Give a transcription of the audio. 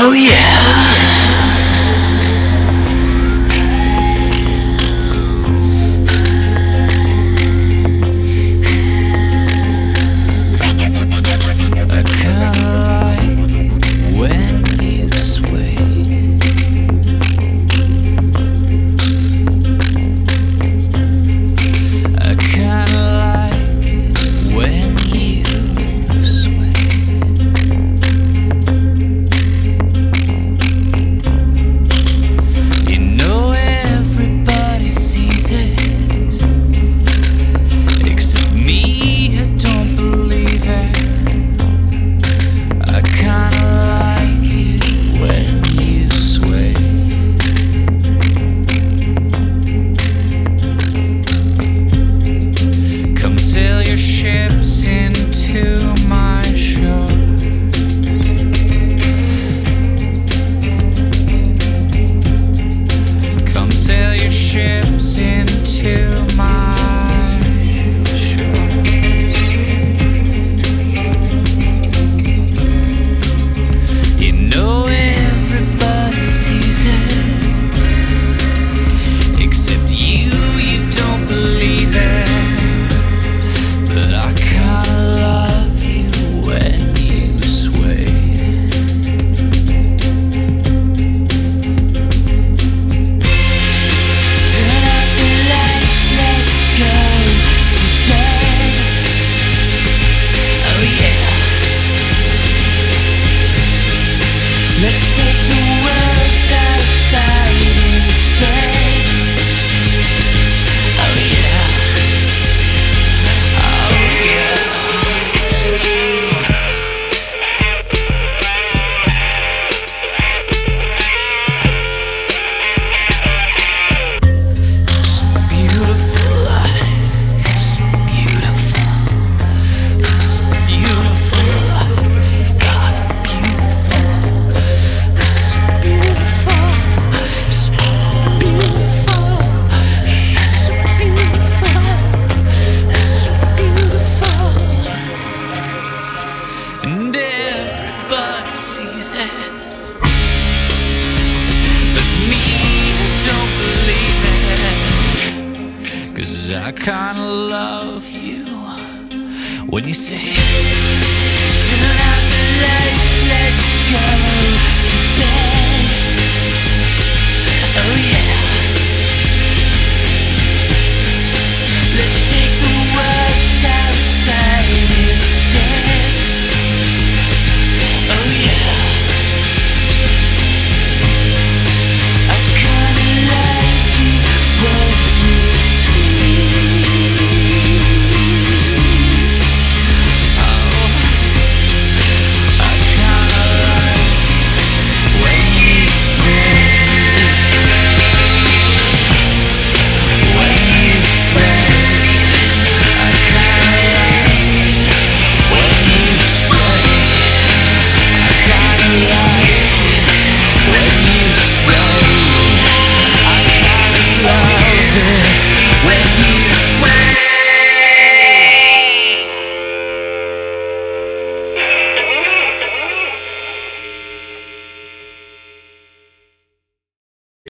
Oh yeah. I kinda like it when you sway. I kinda like it when you sway. You know everybody sees it, except me, I don't believe it. I kinda like it when you sway. Come sail your ships into my shore. Come sail your ships into my shore. You know everybody sees it, except you don't believe it. But I kinda love you when you sway. Turn out the lights, let's go to bed. Oh yeah. Let's take the words outside instead. Oh yeah. Oh yeah. Beautiful life, it's beautiful. It's beautiful life, God, beautiful. It's beautiful. It's beautiful. It's beautiful. It's beautiful. And everybody sees it, but me, I don't believe it. 'Cause I kinda love you when you say, turn out the lights, let's go to bed. Oh yeah.